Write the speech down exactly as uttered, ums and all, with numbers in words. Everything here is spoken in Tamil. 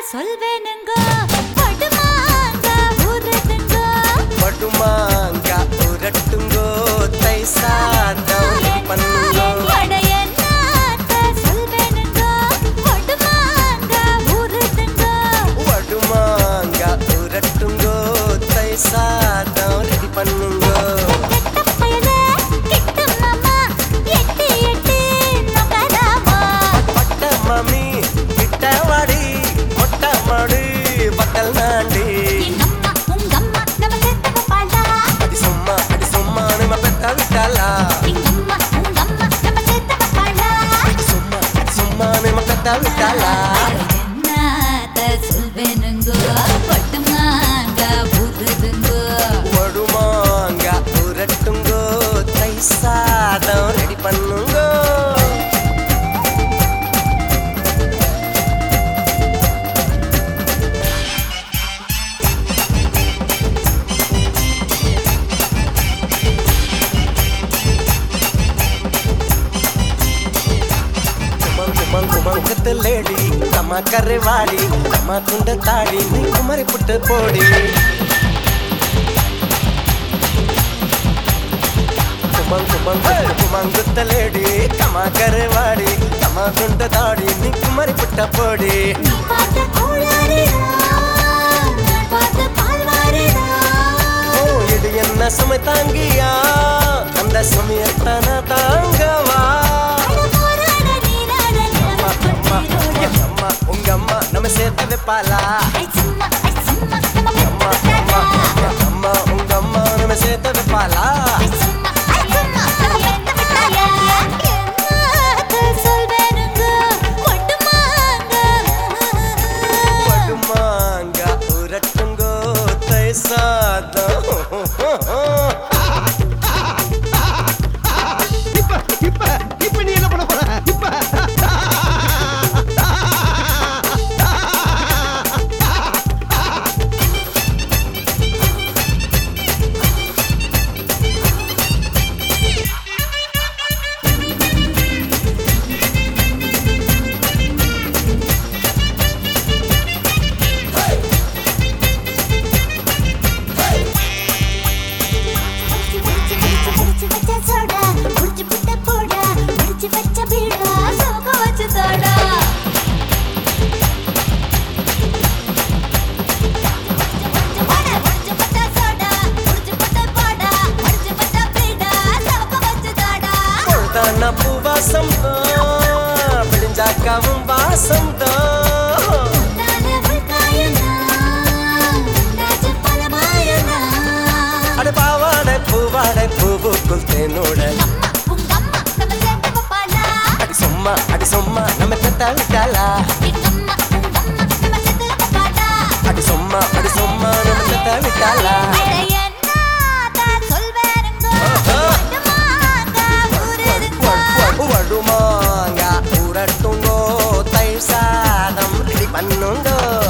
சொல்வேனுங்க படுமாங்க ஊரட்டுங்க படுமாங்க ஊரட்டுங்கோ தை சாதம் ரெடி பண்ணுங்கோ படையன்னாத்த சொல்வேனுங்க படுமாங்க ஊரட்டுங்க படுமாங்க ஊரட்டுங்கோ தை சாதம் ரெடி பண்ணுங்கோ விட்டாளா என்னத்த சொல்வேனுங்க படுமாங்க ஊரட்டுங்க படுமாங்க ஊரட்டுங்கோ தை சாதம் ரெடி பண்ணுங்கோ ಲೇಡಿ ತಮ್ಮ ಕರೆವಾಡಿ ತಮ್ಮ ಕುಂಡ ತಾಡಿ ನೀ ಕುಮರಿ ಪುಟ್ಟ ಪೋಡಿ ಕುಮಂಗ್ ಕುಮಂಗ್ ಕುಮಂಗುತ್ತ ಲೇಡಿ ತಮ್ಮ ಕರೆವಾಡಿ ತಮ್ಮ ಕುಂಡ ತಾಡಿ ನೀ ಕುಮರಿ ಪುಟ್ಟ ಪೋಡಿ ಓ ಇದು ಎನ್ನ ಸುಮ ತಾಂಗಿಯಾ ಅಂದ ಸಮಯತನ ತಾಂಗವಾ உங்க அம்மா நம்ம சேர்த்து வைப்பாளா அம்மா உங்க அம்மா நம்ம சேர்த்து வைப்பாளா படுமாங்க ஊரட்டுங்கோ தை சாதம் பூவாசம் தான் பிடிஞ்சாக்காவும் வாசம் தான் அட பாவாடை பூவாடை பூவுக்குள் தேனோட அடி சும்மா அடி சும்மா நம்ம தத்தா விட்டாளா அடி சும்மா அடி சும்மா நம்ம தத்தா விட்டாளா படுமாங்க ஊரட்டுங்கோ தை சாதம் ரெடி பண்ணுங்கோ